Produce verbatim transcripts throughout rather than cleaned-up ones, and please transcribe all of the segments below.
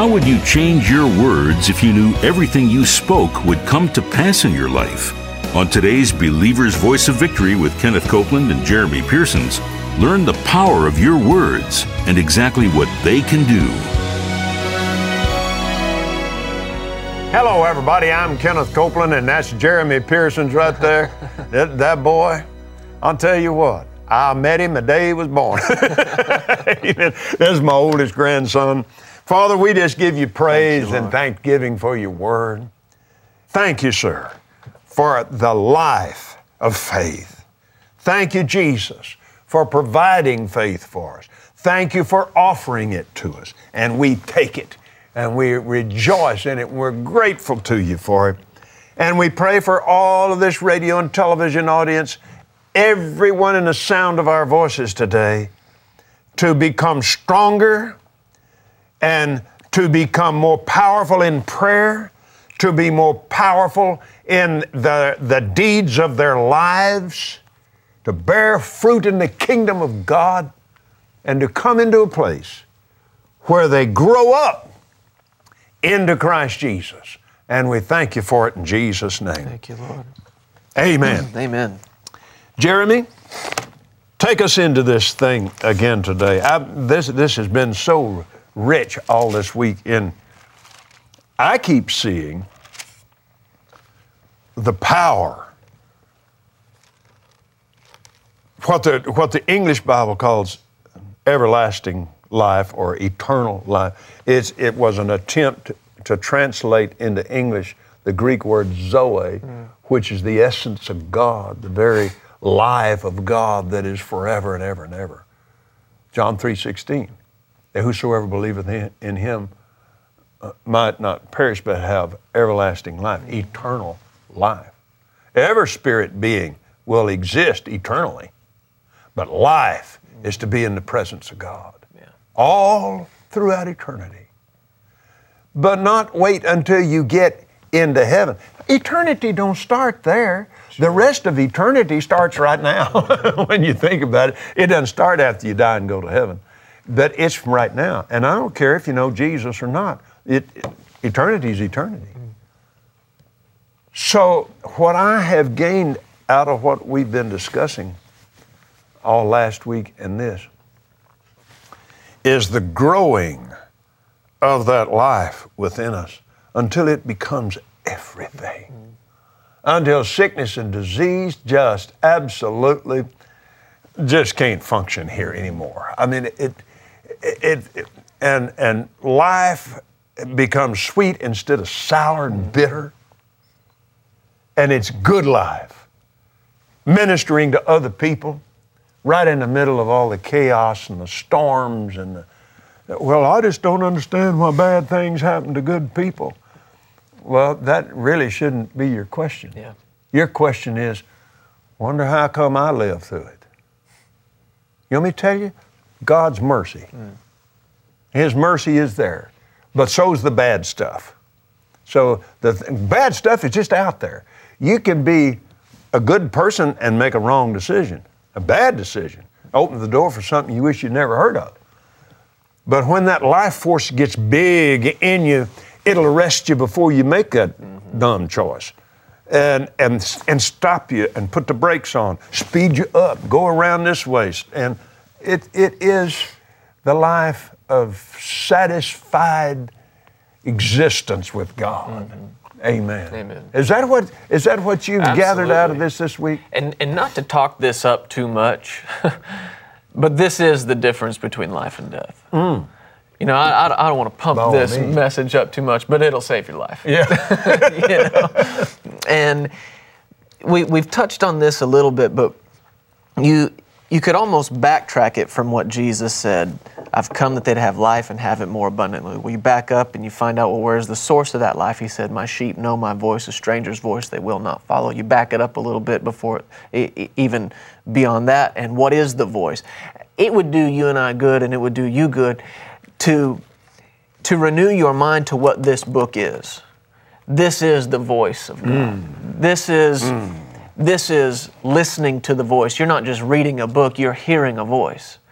How would you change your words if you knew everything you spoke would come to pass in your life? On today's Believer's Voice of Victory with Kenneth Copeland and Jeremy Pearsons, learn the power of your words and exactly what they can do. Hello, everybody. I'm Kenneth Copeland, and that's Jeremy Pearsons right there. that, that boy, I'll tell you what, I met him the day he was born. That's my oldest grandson. Father, we just give you praise Thank you, and thanksgiving for your word. Thank you, sir, for the life of faith. Thank you, Jesus, for providing faith for us. Thank you for offering it to us, and we take it. And we rejoice in it. We're grateful to you for it. And we pray for all of this radio and television audience, everyone in the sound of our voices today, to become stronger and to become more powerful in prayer, to be more powerful in the, the deeds of their lives, to bear fruit in the kingdom of God, and to come into a place where they grow up into Christ Jesus. And we thank you for it in Jesus' name. Thank you, Lord. Amen. Amen. Jeremy, take us into this thing again today. I, this, this has been so rich all this week. In I keep seeing the power, what the, what the English Bible calls everlasting life or eternal life. It's, it was an attempt to, to translate into English the Greek word zoe, mm. which is the essence of God, the very life of God that is forever and ever and ever. John three sixteen, that whosoever believeth in him uh, might not perish but have everlasting life, mm. eternal life. Every spirit being will exist eternally, but life mm. is to be in the presence of God. All throughout eternity. But not wait until you get into heaven. Eternity don't start there. Sure. The rest of eternity starts right now. When you think about it, it doesn't start after you die and go to heaven. But it's from right now. And I don't care if you know Jesus or not. It, it, eternity is eternity. Mm. So what I have gained out of what we've been discussing all last week and this is the growing of that life within us until it becomes everything. Mm. Until sickness and disease just absolutely just can't function here anymore. I mean, it, it, it and, and life becomes sweet instead of sour and bitter. And it's good life. Ministering to other people, right in the middle of all the chaos and the storms and the, well, I just don't understand why bad things happen to good people. Well, that really shouldn't be your question. Yeah. Your question is, wonder how come I live through it? You want me to tell you? God's mercy. Mm. His mercy is there, but so's the bad stuff. So the th- bad stuff is just out there. You can be a good person and make a wrong decision. A bad decision. Open the door for something you wish you'd never heard of. But when that life force gets big in you, it'll arrest you before you make that mm-hmm. dumb choice. And, and, and stop you and put the brakes on, speed you up, go around this way. And it, it is the life of satisfied existence with God. Mm-hmm. Amen. Amen. Is that what is that what you've Absolutely. gathered out of this this week? And and not to talk this up too much, but this is the difference between life and death. Mm. You know, I, I don't want to pump By this me. message up too much, but it'll save your life. Yeah. You know? And we we've touched on this a little bit, but you you could almost backtrack it from what Jesus said. I've come that they'd have life and have it more abundantly. Well, you back up and you find out, well, where's the source of that life? He said, my sheep know my voice, a stranger's voice they will not follow. You back it up a little bit before, it, even beyond that, and what is the voice? It would do you and I good, and it would do you good to, to renew your mind to what this book is. This is the voice of God. Mm. This is... Mm. This is listening to the voice. You're not just reading a book, you're hearing a voice.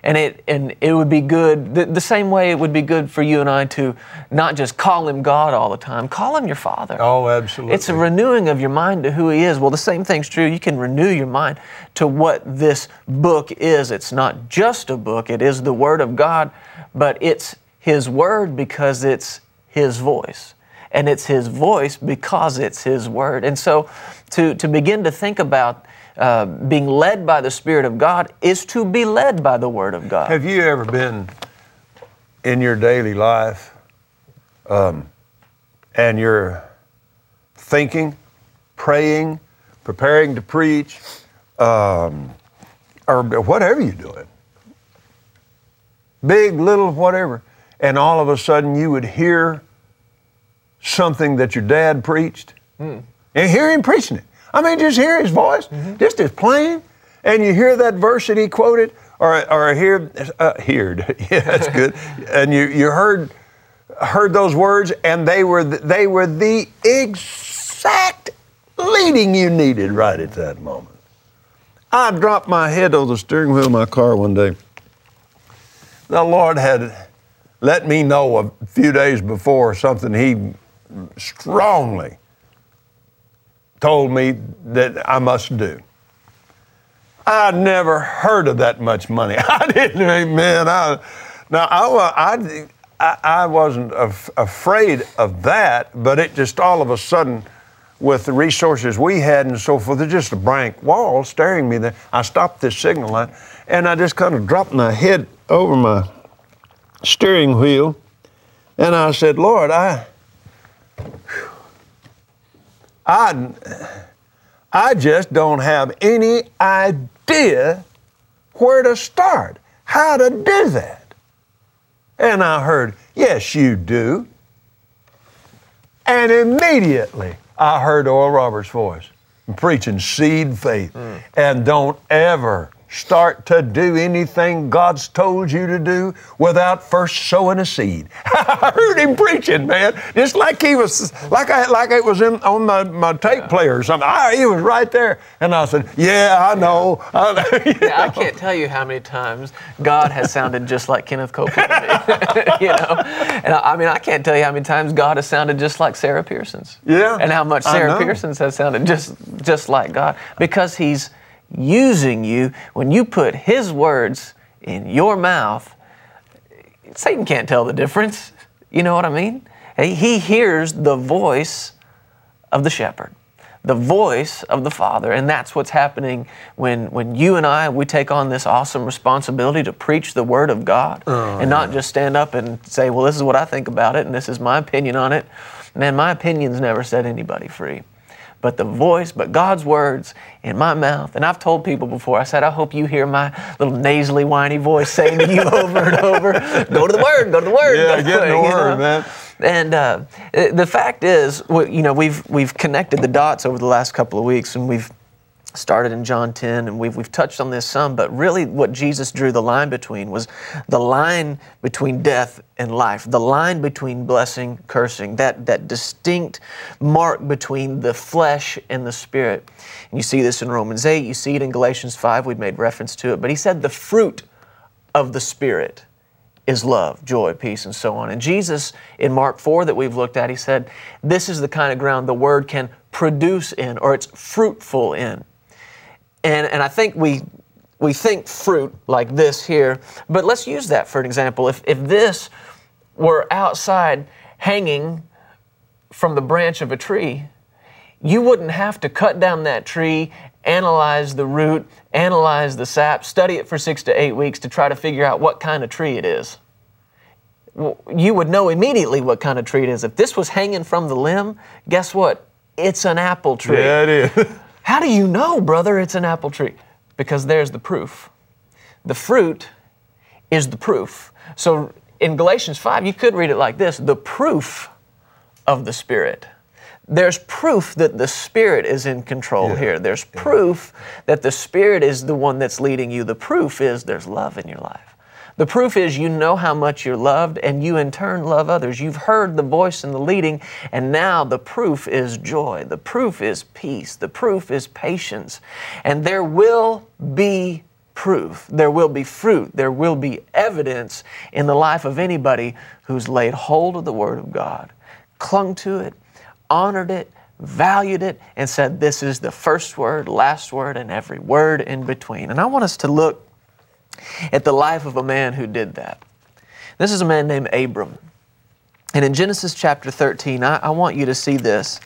And it and it would be good, the, the same way it would be good for you and I to not just call Him God all the time, call Him your Father. Oh, absolutely. It's a renewing of your mind to who He is. Well, the same thing's true. You can renew your mind to what this book is. It's not just a book. It is the Word of God, but it's His Word because it's His voice. And it's His voice because it's His Word. And so to, to begin to think about uh, being led by the Spirit of God is to be led by the Word of God. Have you ever been in your daily life um, and you're thinking, praying, preparing to preach, um, or whatever you're doing, big, little, whatever, and all of a sudden you would hear something that your dad preached, mm. and hear him preaching it. I mean, just hear his voice, mm-hmm. just as plain, and you hear that verse that he quoted, or or hear, uh, heard, yeah, that's good, and you you heard heard those words, and they were the, they were the exact leading you needed right at that moment. I dropped my head on the steering wheel of my car one day. The Lord had let me know a few days before something He strongly told me that I must do. I'd never heard of that much money. I didn't, man. I, now, I, I, I wasn't af- afraid of that, but it just all of a sudden, with the resources we had and so forth, there's just a blank wall staring me there. I stopped this signal light, and I just kind of dropped my head over my steering wheel, and I said, Lord, I, I, I just don't have any idea where to start, how to do that. And I heard, yes, you do. And immediately I heard Oral Roberts' voice preaching seed faith. Mm. And don't ever start to do anything God's told you to do without first sowing a seed. I heard him preaching, man, just like he was, like I, like it was in, on my, my tape yeah. player or something. I, he was right there, and I said, "Yeah, I know." I, know. Yeah, I can't tell you how many times God has sounded just like Kenneth Copeland to me. You know, and I, I mean, I can't tell you how many times God has sounded just like Sarah Pearson's. Yeah, and how much Sarah Pearson's has sounded just just like God, because He's using you. When you put His words in your mouth, Satan can't tell the difference. You know what I mean? He hears the voice of the shepherd, the voice of the Father, and that's what's happening when, when you and I, we take on this awesome responsibility to preach the Word of God, oh, and not yeah. just stand up and say, well, this is what I think about it, and this is my opinion on it. Man, my opinion's never set anybody free. But the voice, but God's words in my mouth. And I've told people before, I said, I hope you hear my little nasally, whiny voice saying to you over and over, go to the Word, go to the Word. Yeah, get in the Word, man. And uh, the fact is, you know, we've we've connected the dots over the last couple of weeks, and we've started in John ten, and we've we've touched on this some, but really what Jesus drew the line between was the line between death and life, the line between blessing, cursing, that, that distinct mark between the flesh and the spirit. And you see this in Romans eight, you see it in Galatians five, we've made reference to it, but he said the fruit of the Spirit is love, joy, peace, and so on. And Jesus, in Mark four that we've looked at, he said, this is the kind of ground the Word can produce in, or it's fruitful in. And and I think we we think fruit like this here, but let's use that for an example. If if this were outside hanging from the branch of a tree, you wouldn't have to cut down that tree, analyze the root, analyze the sap, study it for six to eight weeks to try to figure out what kind of tree it is. You would know immediately what kind of tree it is. If this was hanging from the limb, guess what? It's an apple tree. Yeah, it is. How do you know, brother, it's an apple tree? Because there's the proof. The fruit is the proof. So in Galatians five, you could read it like this, the proof of the Spirit. There's proof that the Spirit is in control yeah. here. There's yeah. proof that the Spirit is the one that's leading you. The proof is there's love in your life. The proof is you know how much you're loved, and you in turn love others. You've heard the voice and the leading, and now the proof is joy. The proof is peace. The proof is patience. And there will be proof. There will be fruit. There will be evidence in the life of anybody who's laid hold of the Word of God, clung to it, honored it, valued it, and said, this is the first word, last word, and every word in between. And I want us to look at the life of a man who did that. This is a man named Abram. And in Genesis chapter thirteen, I, I want you to see this.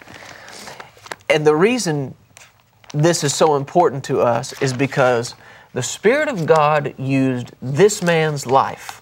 And the reason this is so important to us is because the Spirit of God used this man's life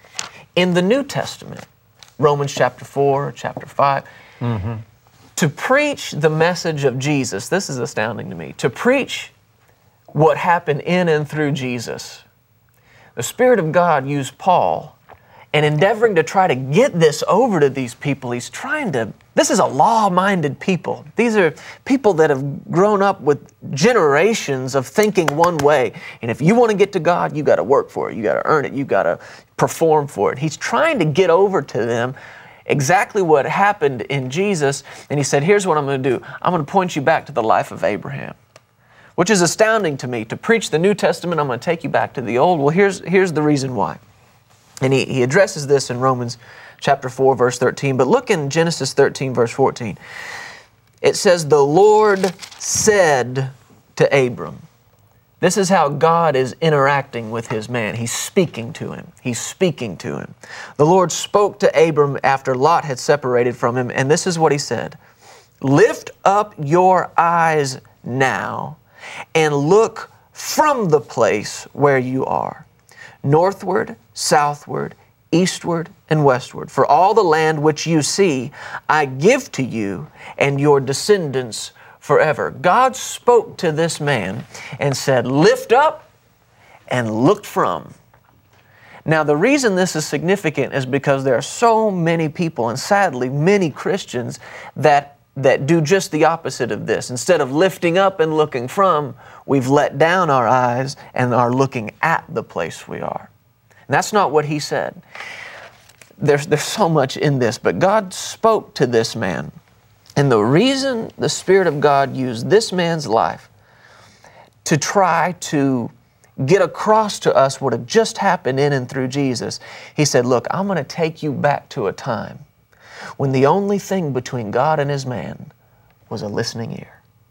in the New Testament, Romans chapter four, chapter five, mm-hmm. to preach the message of Jesus. This is astounding to me. To preach what happened in and through Jesus. The Spirit of God used Paul, and endeavoring to try to get this over to these people, he's trying to, this is a law-minded people. These are people that have grown up with generations of thinking one way. And if you want to get to God, you got to work for it. You got to earn it. You got to perform for it. He's trying to get over to them exactly what happened in Jesus. And he said, here's what I'm going to do. I'm going to point you back to the life of Abraham, which is astounding to me. To preach the New Testament, I'm going to take you back to the Old. Well, here's, here's the reason why. And he, he addresses this in Romans chapter four, verse thirteen. But look in Genesis thirteen, verse fourteen. It says, the Lord said to Abram. This is how God is interacting with His man. He's speaking to him. He's speaking to him. The Lord spoke to Abram after Lot had separated from him, and this is what He said. Lift up your eyes now and look from the place where you are, northward, southward, eastward, and westward. For all the land which you see, I give to you and your descendants forever. God spoke to this man and said, lift up and look from. Now, the reason this is significant is because there are so many people, and sadly, many Christians, that, that do just the opposite of this. Instead of lifting up and looking from, we've let down our eyes and are looking at the place we are. And that's not what He said. There's, there's so much in this, but God spoke to this man. And the reason the Spirit of God used this man's life to try to get across to us what had just happened in and through Jesus, He said, look, I'm going to take you back to a time when the only thing between God and His man was a listening ear.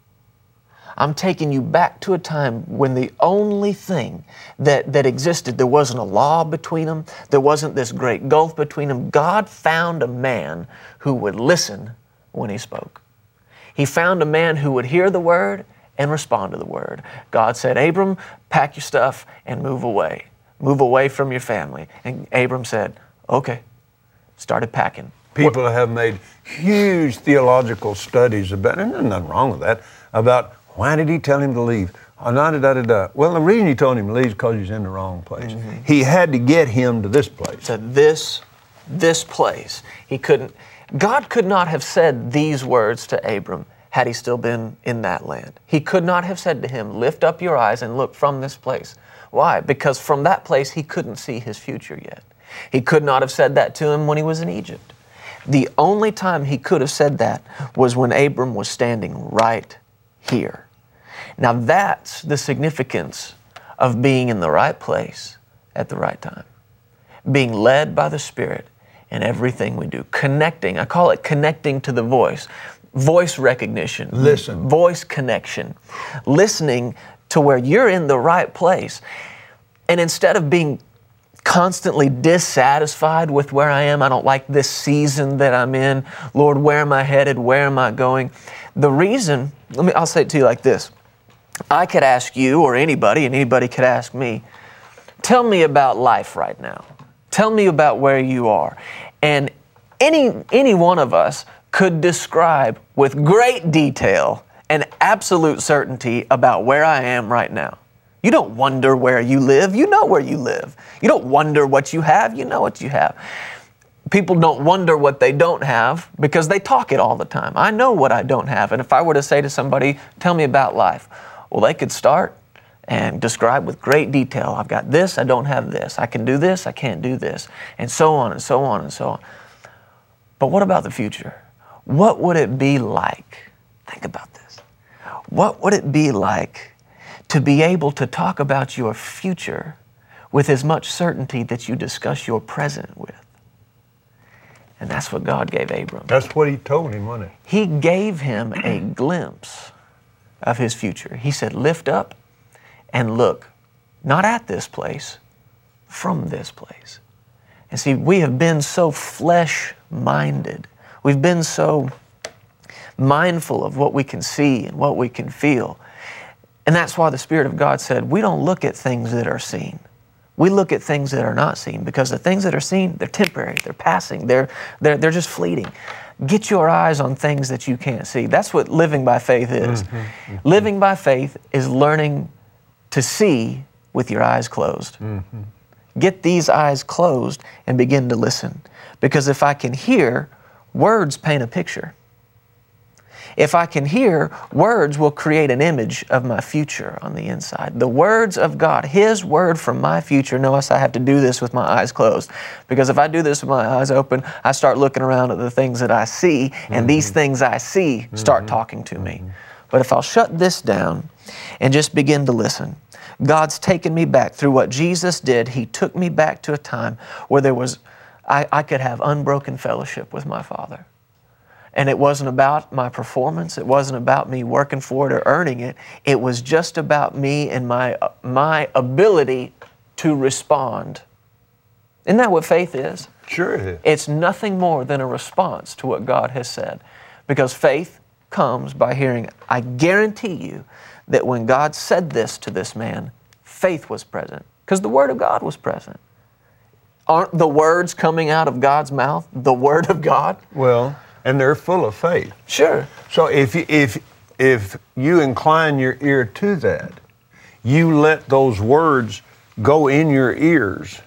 I'm taking you back to a time when the only thing that, that existed, there wasn't a law between them, there wasn't this great gulf between them. God found a man who would listen when He spoke. He found a man who would hear the Word and respond to the Word. God said, Abram, pack your stuff and move away. Move away from your family. And Abram said, okay. Started packing. People what? have made huge theological studies about, and there's nothing wrong with that, about why did He tell him to leave? Oh, da, da, da, da. Well, the reason He told him to leave is because he's in the wrong place. Mm-hmm. He had to get him to this place. To this, this place. He couldn't, God could not have said these words to Abram had he still been in that land. He could not have said to him, lift up your eyes and look from this place. Why? Because from that place he couldn't see his future yet. He could not have said that to him when he was in Egypt. The only time he could have said that was when Abram was standing right here. Now that's the significance of being in the right place at the right time. Being led by the Spirit in everything we do. Connecting, I call it connecting to the voice. Voice recognition. Listen. Voice connection. Listening to where you're in the right place. And instead of being constantly dissatisfied with where I am, I don't like this season that I'm in. Lord, where am I headed? Where am I going? The reason, let me, I'll say it to you like this. I could ask you or anybody, and anybody could ask me, tell me about life right now. Tell me about where you are. And any, any one of us could describe with great detail and absolute certainty about where I am right now. You don't wonder where you live. You know where you live. You don't wonder what you have. You know what you have. People don't wonder what they don't have because they talk it all the time. I know what I don't have. And if I were to say to somebody, tell me about life, well, they could start and describe with great detail. I've got this, I don't have this. I can do this, I can't do this. And so on and so on and so on. But what about the future? What would it be like? Think about this. What would it be like to be able to talk about your future with as much certainty that you discuss your present with. And that's what God gave Abram. That's what he told him, wasn't it? He gave him a glimpse of his future. He said, lift up and look, not at this place, from this place. And see, we have been so flesh-minded. We've been so mindful of what we can see and what we can feel. And that's why the Spirit of God said, we don't look at things that are seen. We look at things that are not seen, because the things that are seen, they're temporary, they're passing, they're, they're, they're just fleeting. Get your eyes on things that you can't see. That's what living by faith is. Mm-hmm, mm-hmm. Living by faith is learning to see with your eyes closed. Mm-hmm. Get these eyes closed and begin to listen. Because if I can hear, words paint a picture. If I can hear, words will create an image of my future on the inside. The words of God, His word from my future. Notice I have to do this with my eyes closed. Because if I do this with my eyes open, I start looking around at the things that I see, and mm-hmm. these things I see start mm-hmm. talking to me. Mm-hmm. But if I'll shut this down and just begin to listen, God's taken me back through what Jesus did. He took me back to a time where there was, I, I could have unbroken fellowship with my Father. And it wasn't about my performance. It wasn't about me working for it or earning it. It was just about me and my, my ability to respond. Isn't that what faith is? Sure it is. It's nothing more than a response to what God has said. Because faith comes by hearing. I guarantee you that when God said this to this man, faith was present. Because the Word of God was present. Aren't the words coming out of God's mouth the Word of God? Well, and they're full of faith. Sure. So if you, if, if you incline your ear to that, you let those words go in your ears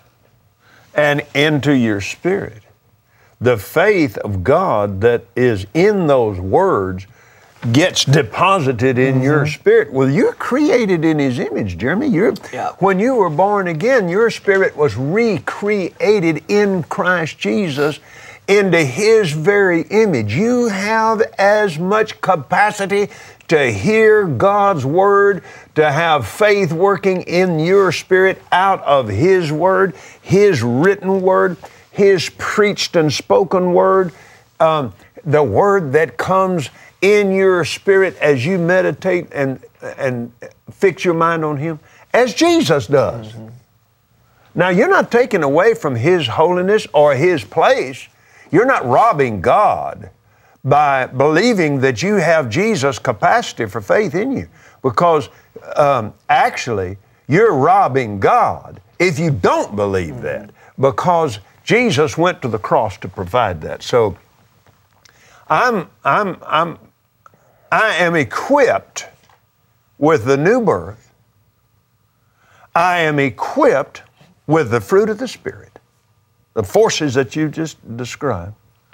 and into your spirit. The faith of God that is in those words gets deposited in mm-hmm. your spirit. Well, you're created in His image, Jeremy. You're, yeah. When you were born again, your spirit was recreated in Christ Jesus into His very image. You have as much capacity to hear God's Word, to have faith working in your spirit out of His Word, His written Word, His preached and spoken Word, um, the Word that comes in your spirit as you meditate and, and fix your mind on Him, as Jesus does. Mm-hmm. Now, you're not taking away from His holiness or His place. You're not robbing God by believing that you have Jesus' capacity for faith in you, because um, actually you're robbing God if you don't believe mm-hmm. that, because Jesus went to the cross to provide that. So I'm, I'm, I'm, I am equipped with the new birth. I am equipped with the fruit of the Spirit. The forces that you just described.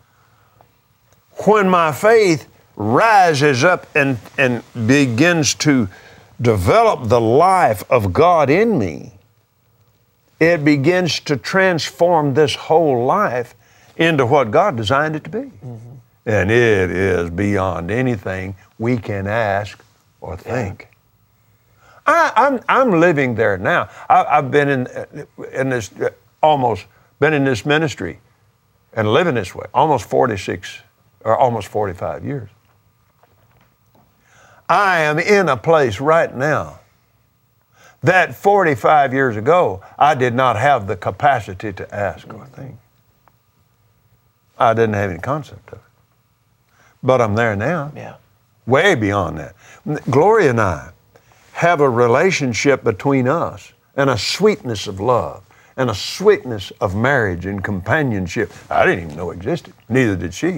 When my faith rises up and, and begins to develop the life of God in me, it begins to transform this whole life into what God designed it to be. Mm-hmm. And it is beyond anything we can ask or think. Yeah. I, I'm, I'm living there now. I, I've been in, in this almost been in this ministry and living this way almost forty-six or almost forty-five years. I am in a place right now that forty-five years ago I did not have the capacity to ask or think. I didn't have any concept of it. But I'm there now. Yeah. Way beyond that. Gloria and I have a relationship between us and a sweetness of love and a sweetness of marriage and companionship I didn't even know existed. Neither did she.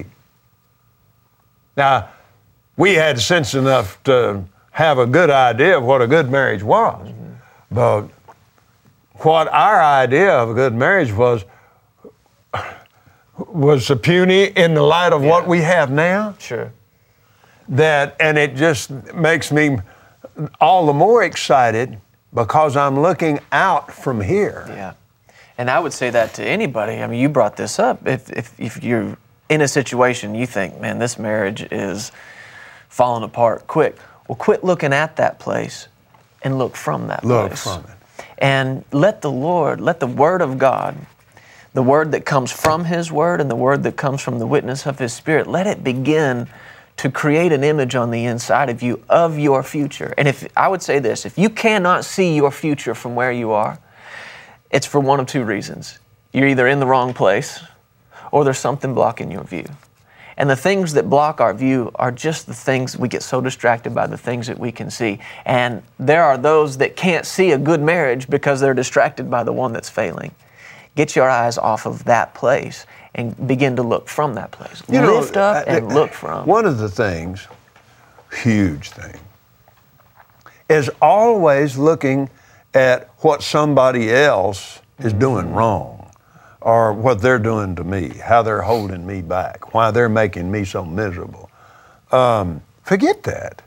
Now, we had sense enough to have a good idea of what a good marriage was. Mm-hmm. But what our idea of a good marriage was was so puny in the light of yeah. what we have now. Sure. That, and it just makes me all the more excited because I'm looking out from here. Yeah. And I would say that to anybody. I mean, you brought this up. If, if, if you're in a situation you think, man, this marriage is falling apart quick, well, quit looking at that place and look from that Look place. from it. And let the Lord, let the Word of God, the Word that comes from His Word and the Word that comes from the witness of His Spirit, let it begin to create an image on the inside of you of your future. And if I would say this, if you cannot see your future from where you are, it's for one of two reasons. You're either in the wrong place or there's something blocking your view. And the things that block our view are just the things we get so distracted by, the things that we can see. And there are those that can't see a good marriage because they're distracted by the one that's failing. Get your eyes off of that place and begin to look from that place. You know, Lift up uh, and look from. One of the things, huge thing, is always looking at what somebody else is doing wrong, or what they're doing to me, how they're holding me back, why they're making me so miserable. Um, forget that.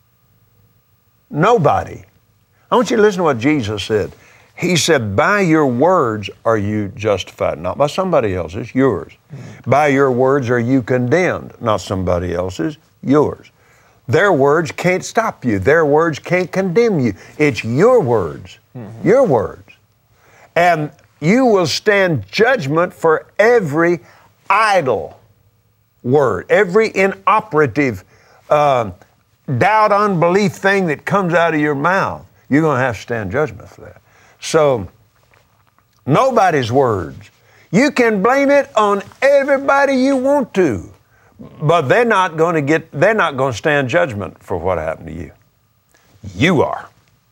Nobody. I want you to listen to what Jesus said. He said, by your words are you justified, not by somebody else's, yours. Mm-hmm. By your words are you condemned, not somebody else's, yours. Their words can't stop you. Their words can't condemn you. It's your words, mm-hmm. your words. And you will stand judgment for every idle word, every inoperative, uh, doubt, unbelief thing that comes out of your mouth. You're going to have to stand judgment for that. So, nobody's words. You can blame it on everybody you want to, but they're not going to get, they're not going to stand judgment for what happened to you. You are.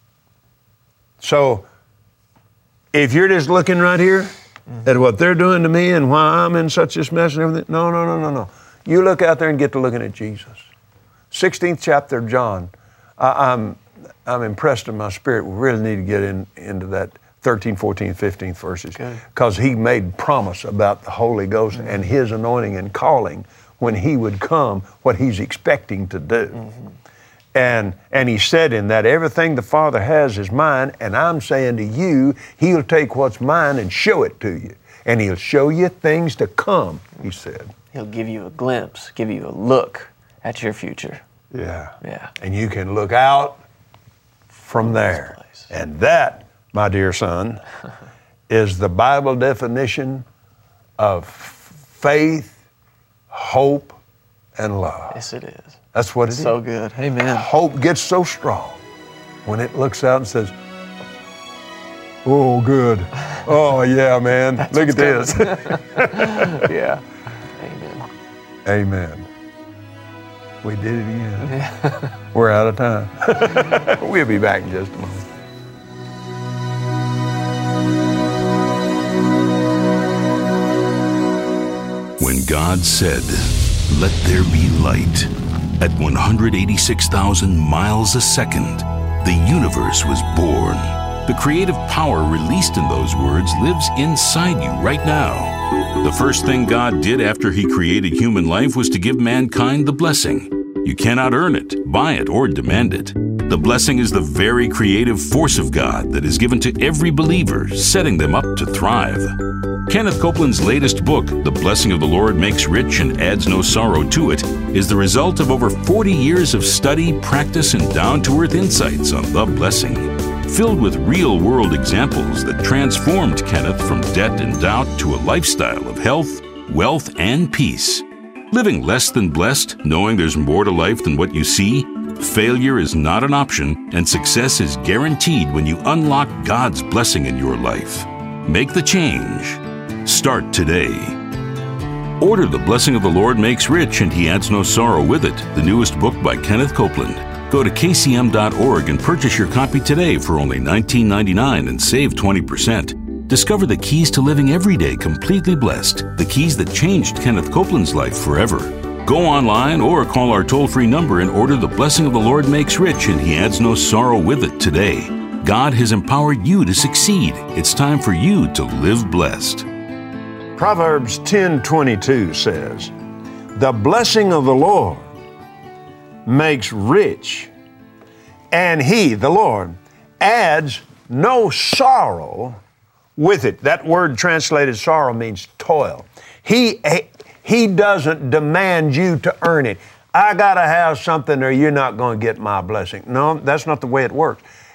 So, if you're just looking right here mm-hmm. at what they're doing to me and why I'm in such this mess and everything, no, no, no, no, no. You look out there and get to looking at Jesus. sixteenth chapter of John. I, I'm I'm impressed in my spirit. We really need to get in into that thirteen, fourteen, fifteenth verses, because he made promise about the Holy Ghost mm-hmm. and His anointing and calling when He would come, what He's expecting to do. Mm-hmm. And and He said in that, everything the Father has is mine, and I'm saying to you, He'll take what's mine and show it to you. And He'll show you things to come, He said. He'll give you a glimpse, give you a look at your future. Yeah. Yeah. And you can look out from there. And that, my dear son, is the Bible definition of faith, hope, and love. Yes, it is. That's what it so is. So good. Amen. Hope gets so strong when it looks out and says, oh, good. Oh, yeah, man. Look at this. Yeah. Amen. Amen. We did it again. Yeah. We're out of time. We'll be back in just a moment. When God said, "Let there be light," at one hundred eighty-six thousand miles a second, the universe was born. The creative power released in those words lives inside you right now. The first thing God did after He created human life was to give mankind the blessing. You cannot earn it, buy it, or demand it. The blessing is the very creative force of God that is given to every believer, setting them up to thrive. Kenneth Copeland's latest book, The Blessing of the Lord Makes Rich and Adds No Sorrow to It, is the result of over forty years of study, practice, and down-to-earth insights on the blessing. Filled with real-world examples that transformed Kenneth from debt and doubt to a lifestyle of health, wealth, and peace. Living less than blessed, knowing there's more to life than what you see? Failure is not an option, and success is guaranteed when you unlock God's blessing in your life. Make the change. Start today. Order The Blessing of the Lord Makes Rich and He Adds No Sorrow with It, the newest book by Kenneth Copeland. Go to K C M dot org and purchase your copy today for only nineteen ninety-nine and save twenty percent. Discover the keys to living every day completely blessed, the keys that changed Kenneth Copeland's life forever. Go online or call our toll-free number and order The Blessing of the Lord Makes Rich and He Adds No Sorrow with It today. God has empowered you to succeed. It's time for you to live blessed. Proverbs ten twenty-two says, "The blessing of the Lord makes rich, and He, the Lord, adds no sorrow with it." That word translated sorrow means toil. He, he doesn't demand you to earn it. I got to have something or you're not going to get my blessing. No, that's not the way it works.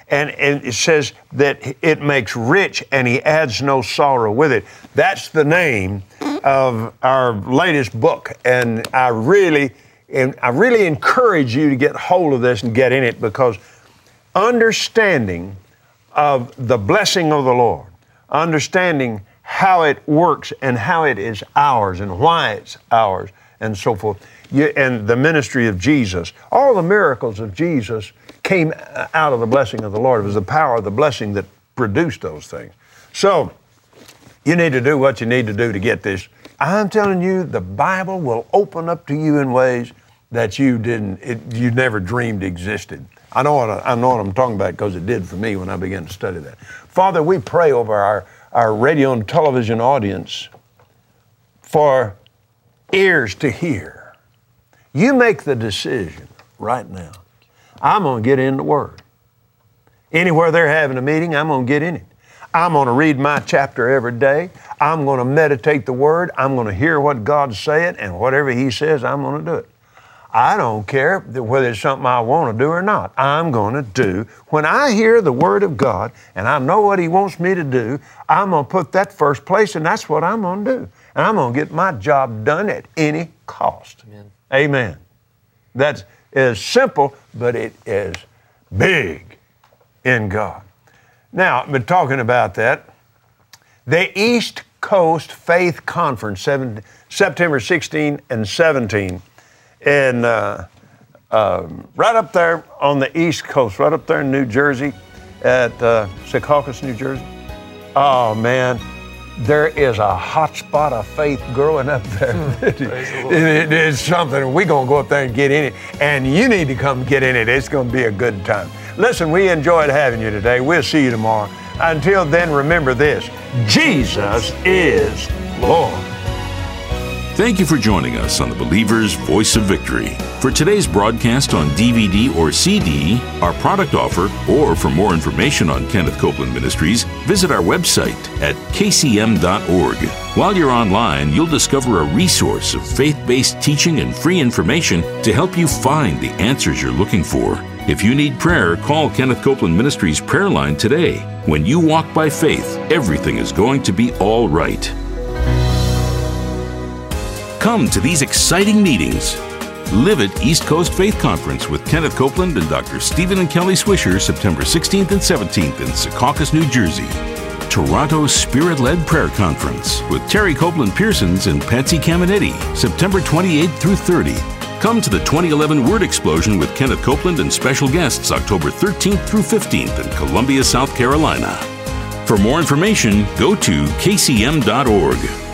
And, and it says that it makes rich and he adds no sorrow with it. That's the name of our latest book. And I really, and I really encourage you to get hold of this and get in it, because understanding of the blessing of the Lord, understanding how it works and how it is ours and why it's ours and so forth, you, and the ministry of Jesus, all the miracles of Jesus came out of the blessing of the Lord. It was the power of the blessing that produced those things. So you need to do what you need to do to get this. I'm telling you, the Bible will open up to you in ways that you didn't, it, you never dreamed existed. I know what I, I know what I'm talking about, because it did for me when I began to study that. Father, we pray over our, our radio and television audience for ears to hear. You make the decision right now. I'm going to get in the Word. Anywhere they're having a meeting, I'm going to get in it. I'm going to read my chapter every day. I'm going to meditate the Word. I'm going to hear what God's saying, and whatever He says, I'm going to do it. I don't care whether it's something I want to do or not. I'm going to do. When I hear the Word of God and I know what He wants me to do, I'm going to put that first place, and that's what I'm going to do. And I'm going to get my job done at any cost. Amen. Amen. That's as simple, but it is big in God. Now, I've been talking about that. The East Coast Faith Conference, September sixteenth and seventeenth, and uh, uh, right up there on the East Coast, right up there in New Jersey, at uh, Secaucus, New Jersey. Oh, man, there is a hot spot of faith growing up there. it, it is something. We're going to go up there and get in it, and you need to come get in it. It's going to be a good time. Listen, we enjoyed having you today. We'll see you tomorrow. Until then, remember this: Jesus is Lord. Thank you for joining us on the Believer's Voice of Victory. For today's broadcast on D V D or C D, our product offer, or for more information on Kenneth Copeland Ministries, visit our website at k c m dot org. While you're online, you'll discover a resource of faith-based teaching and free information to help you find the answers you're looking for. If you need prayer, call Kenneth Copeland Ministries prayer line today. When you walk by faith, everything is going to be all right. Come to these exciting meetings. Live at East Coast Faith Conference with Kenneth Copeland and Doctor Stephen and Kelly Swisher, September sixteenth and seventeenth in Secaucus, New Jersey. Toronto Spirit-Led Prayer Conference with Terry Copeland Pearsons and Patsy Caminetti, September twenty-eighth through thirtieth. Come to the twenty eleven Word Explosion with Kenneth Copeland and special guests, October thirteenth through fifteenth in Columbia, South Carolina. For more information, go to k c m dot org.